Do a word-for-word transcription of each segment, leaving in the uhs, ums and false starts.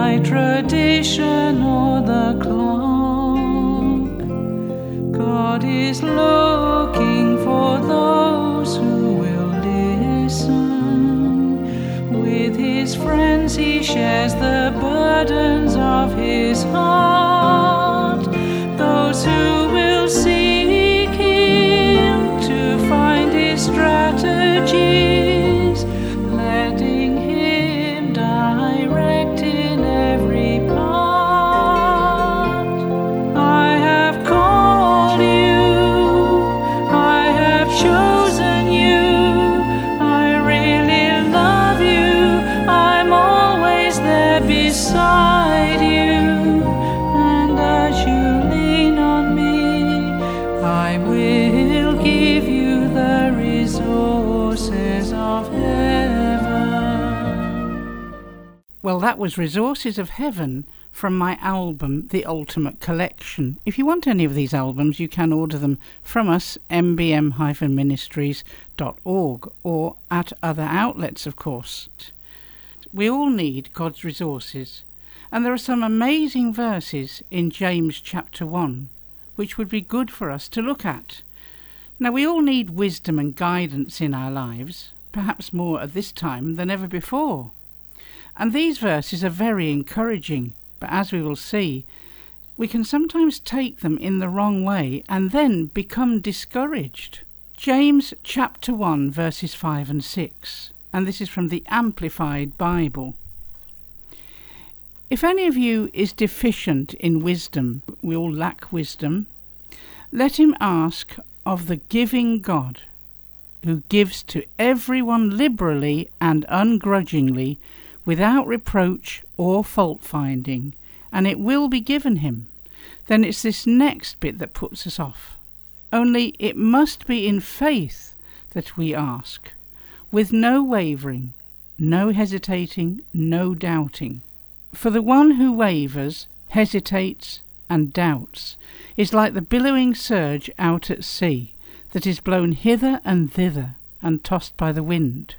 by tradition or the clock. God is looking for those who will listen. With his friends he shares the burdens of his heart. Those who will seek him to find his strategies, letting him direct in every part. I have called you, I have chosen you, I really love you, I'm always there beside you, and as you lean on me, I will give you the resources of heaven. Well, that was Resources of Heaven from my album, The Ultimate Collection. If you want any of these albums, you can order them from us, m b m dash ministries dot org, or at other outlets, of course. We all need God's resources, and there are some amazing verses in James chapter one, which would be good for us to look at. Now, we all need wisdom and guidance in our lives, perhaps more at this time than ever before. And these verses are very encouraging, but as we will see, we can sometimes take them in the wrong way and then become discouraged. James chapter one, verses five and six, and this is from the Amplified Bible. If any of you is deficient in wisdom, we all lack wisdom, let him ask of the giving God, who gives to everyone liberally and ungrudgingly, without reproach or fault-finding, and it will be given him. Then it's this next bit that puts us off. Only it must be in faith that we ask, with no wavering, no hesitating, no doubting. For the one who wavers, hesitates, and doubts is like the billowing surge out at sea, that is blown hither and thither and tossed by the wind.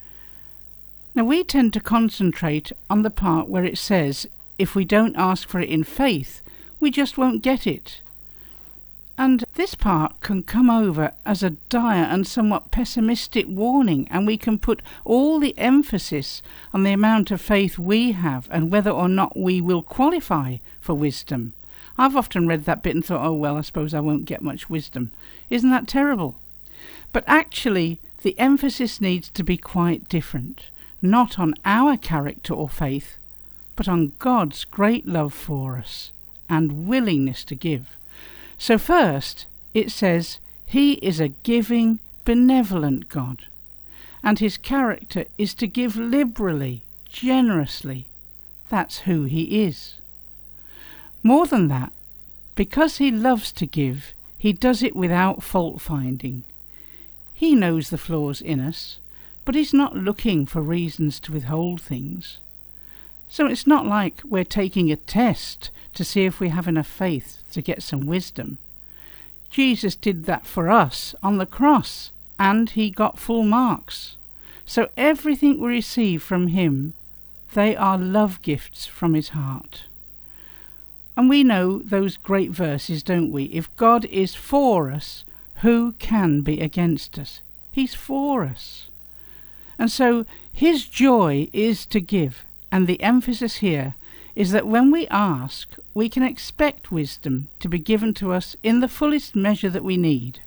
Now we tend to concentrate on the part where it says if we don't ask for it in faith, we just won't get it. And this part can come over as a dire and somewhat pessimistic warning, and we can put all the emphasis on the amount of faith we have and whether or not we will qualify for wisdom. I've often read that bit and thought, oh well, I suppose I won't get much wisdom. Isn't that terrible? But actually, the emphasis needs to be quite different. Not on our character or faith, but on God's great love for us and willingness to give. So first, it says, he is a giving, benevolent God, and his character is to give liberally, generously. That's who he is. More than that, because he loves to give, he does it without fault-finding. He knows the flaws in us, but he's not looking for reasons to withhold things. So it's not like we're taking a test to see if we have enough faith to get some wisdom. Jesus did that for us on the cross, and he got full marks. So everything we receive from him, they are love gifts from his heart. And we know those great verses, don't we? If God is for us, who can be against us? He's for us. And so his joy is to give, and the emphasis here is that when we ask, we can expect wisdom to be given to us in the fullest measure that we need.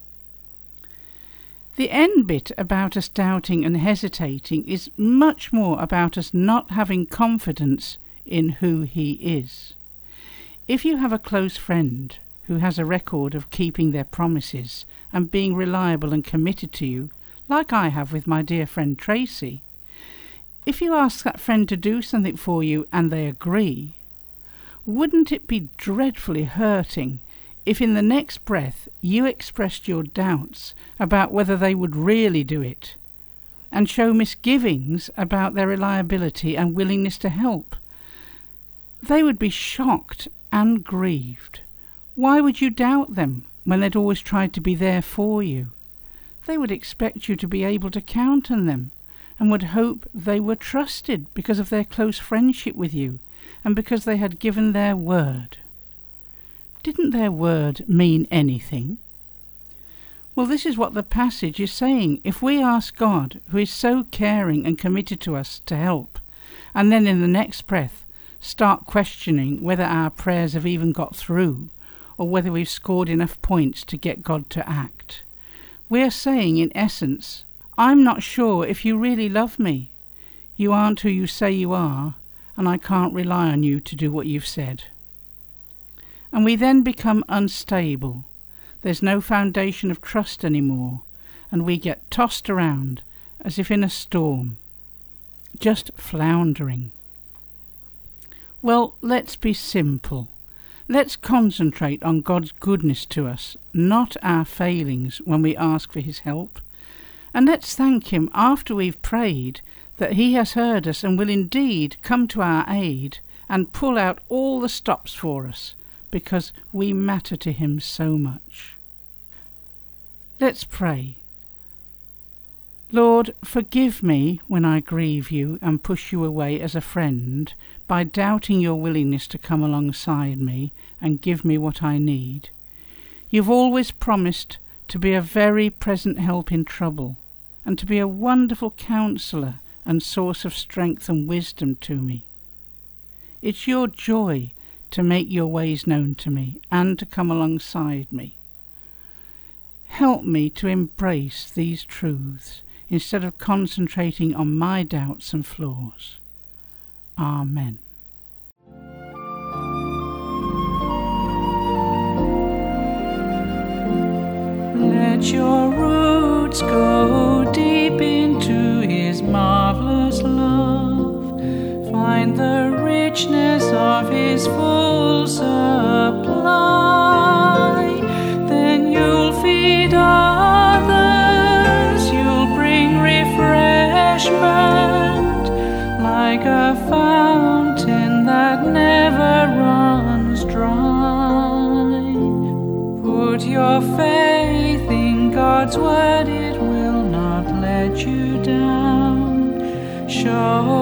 The end bit about us doubting and hesitating is much more about us not having confidence in who he is. If you have a close friend who has a record of keeping their promises and being reliable and committed to you, like I have with my dear friend Tracy, if you ask that friend to do something for you and they agree, wouldn't it be dreadfully hurting if in the next breath you expressed your doubts about whether they would really do it, and show misgivings about their reliability and willingness to help? They would be shocked and grieved. Why would you doubt them when they'd always tried to be there for you? They would expect you to be able to count on them, and would hope they were trusted because of their close friendship with you, and because they had given their word. Didn't their word mean anything? Well, this is what the passage is saying. If we ask God, who is so caring and committed to us, to help, and then in the next breath start questioning whether our prayers have even got through, or whether we've scored enough points to get God to act, we are saying, in essence, I'm not sure if you really love me. You aren't who you say you are, and I can't rely on you to do what you've said. And we then become unstable. There's no foundation of trust anymore, and we get tossed around as if in a storm, just floundering. Well, let's be simple. Let's concentrate on God's goodness to us, not our failings when we ask for his help. And let's thank him after we've prayed that he has heard us and will indeed come to our aid and pull out all the stops for us, because we matter to him so much. Let's pray. Lord, forgive me when I grieve you and push you away as a friend by doubting your willingness to come alongside me and give me what I need. You've always promised to be a very present help in trouble, and to be a wonderful counsellor and source of strength and wisdom to me. It's your joy to make your ways known to me and to come alongside me. Help me to embrace these truths instead of concentrating on my doubts and flaws. Amen. Let your roots go deep into his marvelous love. Find the richness of his full supply. Then you'll feed others, you'll bring refreshment, like a fountain that never runs dry. Put your faith in God's word, it will not let you down. Show